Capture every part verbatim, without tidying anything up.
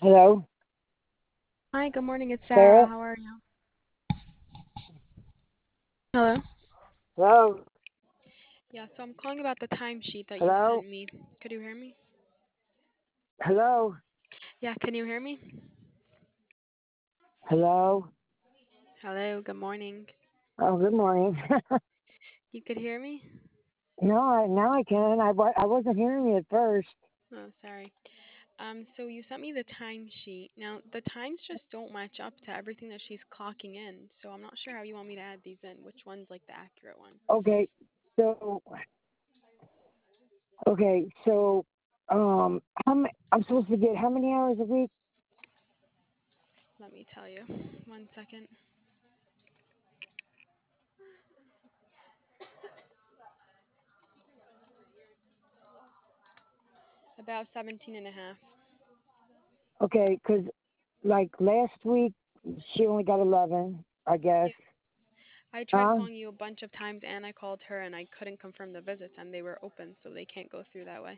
Hello? Hi, good morning. It's Sarah. Sarah? How are you? Hello? Hello? Yeah, so I'm calling about the timesheet that you Hello? sent me. Could you hear me? Hello? Yeah, can you hear me? Hello? Hello, good morning. Oh, good morning. You could hear me? no, I, now I can. I, wa- I wasn't hearing you at first. Oh, sorry. Um, so you sent me the timesheet. Now, the times just don't match up to everything that she's clocking in. So I'm not sure how you want me to add these in. Which one's like the accurate one? Okay, so, okay, so, um, how ma- I'm supposed to get how many hours a week? Let me tell you. One second. About seventeen and a half. Okay, 'cause like last week, she only got eleven, I guess. Yeah. I tried Huh? calling you a bunch of times and I called her and I couldn't confirm the visits and they were open, so they can't go through that way.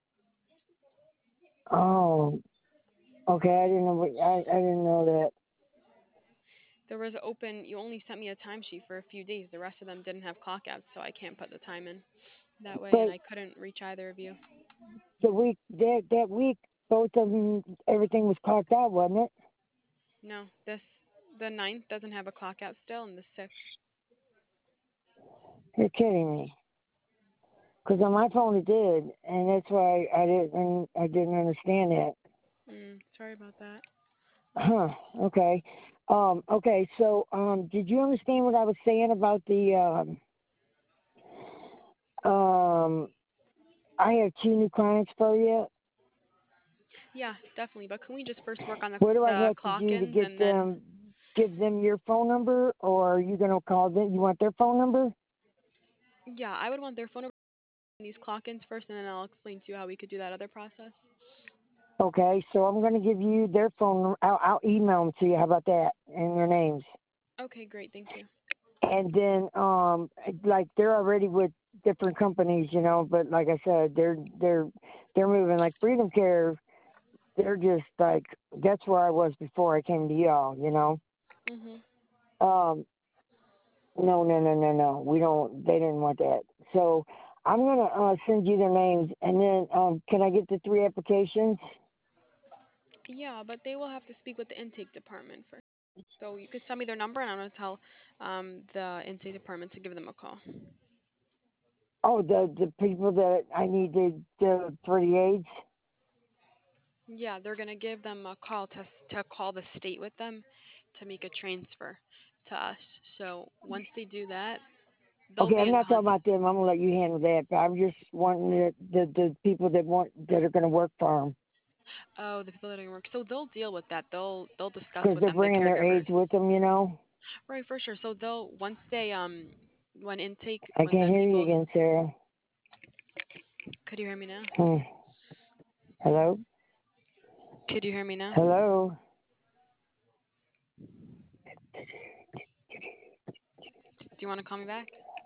Oh, okay, I didn't know, what- I, I didn't know that. There was open. You only sent me a timesheet for a few days. The rest of them didn't have clock outs, so I can't put the time in that way, and But I couldn't reach either of you. the week, that, that week, both of them, everything was clocked out, wasn't it? No, this the ninth doesn't have a clock out still, and the sixth. You're kidding me. Because on my phone it did, and that's why I didn't I didn't understand that. Mm, sorry about that. Huh. Okay. Um. Okay. So, um, did you understand what I was saying about the um? Um. I have two new clients for you. Yeah, definitely. But can we just first work on the What do I the have to clock do to ins get and then? them? Give them your phone number, or are you gonna call them? You want their phone number? Yeah, I would want their phone number and these clock ins first, and then I'll explain to you how we could do that other process. Okay. So I'm gonna give you their phone. num- I'll, I'll email them to you. How about that? And their names. Okay, great. Thank you. And then um like they're already with different companies, you know, but like I said, they're they're they're moving like Freedom Care. They're just like that's where I was before I came to y'all, you know. Mhm. Um no no no no no. We don't they didn't want that. So I'm gonna uh send you their names and then um can I get the three applications? Yeah, but they will have to speak with the intake department first. So you could send me their number, and I'm gonna tell um the intake department to give them a call. Oh, the the people that I need to the for the aids. Yeah, they're gonna give them a call to to call the state with them to make a transfer to us. So once they do that, they'll Okay, be I'm in not talking contact. about them. I'm gonna let you handle that. But I'm just wanting the the, the people that want that are gonna work for them Oh, the people that are gonna work. So they'll deal with that. They'll they'll discuss because with they're them the bringing their caregivers. aides with them. You know. Right, for sure. So they'll once they um when intake I when can't the hear you people again, Sarah. could you hear me now? Hmm. Hello. Could you hear me now? Hello. Do you want to call me back?